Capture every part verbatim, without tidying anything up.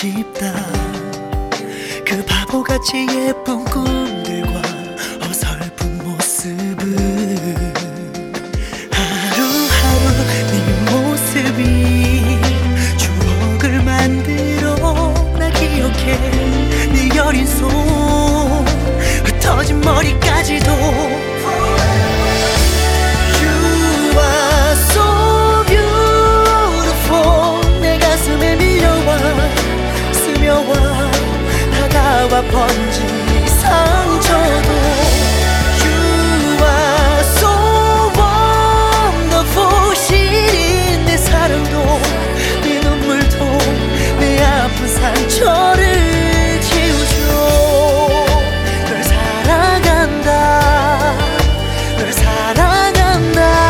싶다. 그 바보같이 예쁜 꿈들과 어설픈 모습을 하루하루 네 모습이 추억을 만들어 나 기억해. 네 여린 손 흩어진 머리까지도 다가와 번진 이 상처도 You are so wonderful. 시린 내 사랑도 네 눈물도 내 아픈 상처를 지워줘. 널 사랑한다, 널 사랑한다.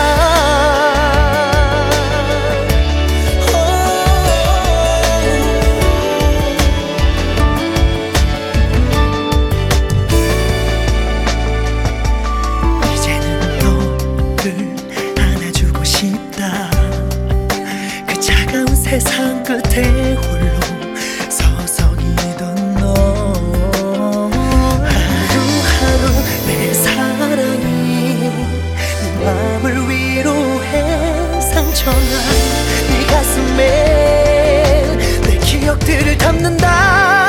세상 끝에 홀로 서성이던 너. 하루하루 내 사랑이 네 맘을 위로해. 상처난 네 가슴에 내 기억들을 담는다.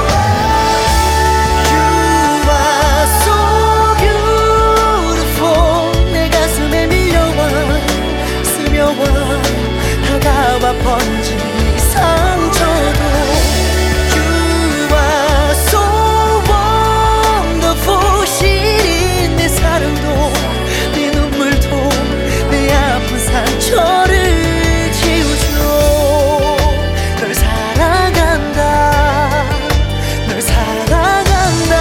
You are so beautiful. 내 가슴에 밀려와 스며와 다가와 번진 이 상처도 You are so wonderful. 시린 내 사랑도 네 눈물도 내 아픈 상처를 지워줘. 널 사랑한다, 널 사랑한다.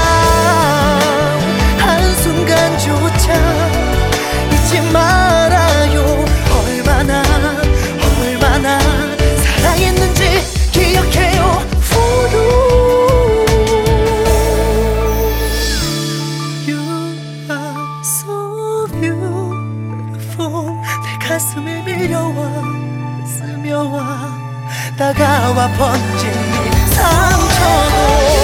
한순간조차 잊지 말아요. 얼마나 얼마나 사랑했는지 기억해요. For you, you are so beautiful. 내 가슴에 밀려와 스며와 다가와 번진 이 상처도